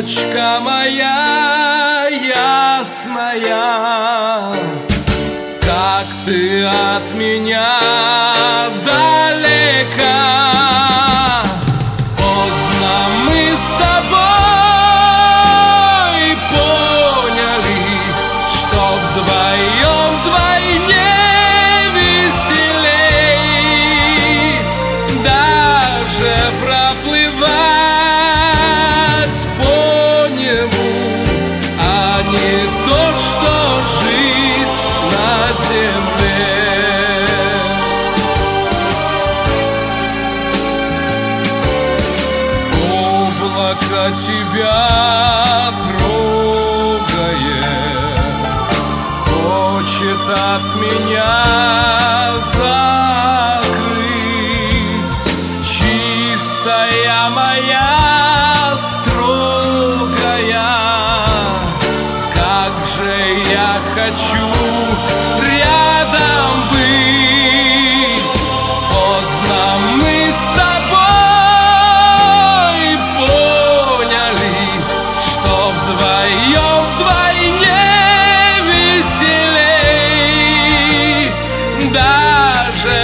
Солнышко моя ясная, как ты от меня далека. Поздно мы с тобой поняли, что вдвоем вдвойне веселей. Даже проплывать по небу, а не то, что жить на земле. Облако тебя трогает, хочет от меня закрыть. Чистая моя строгая, как же я хочу рядом быть. Поздно мы с тобой поняли, что вдвоем вдвойне веселей. Даже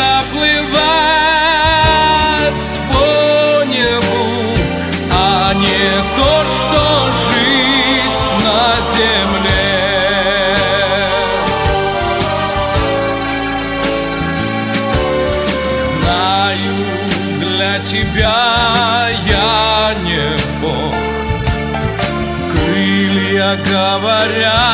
проплывать по небу, а не то, что жить на земле. Знаю, для тебя я не Бог, крылья говорят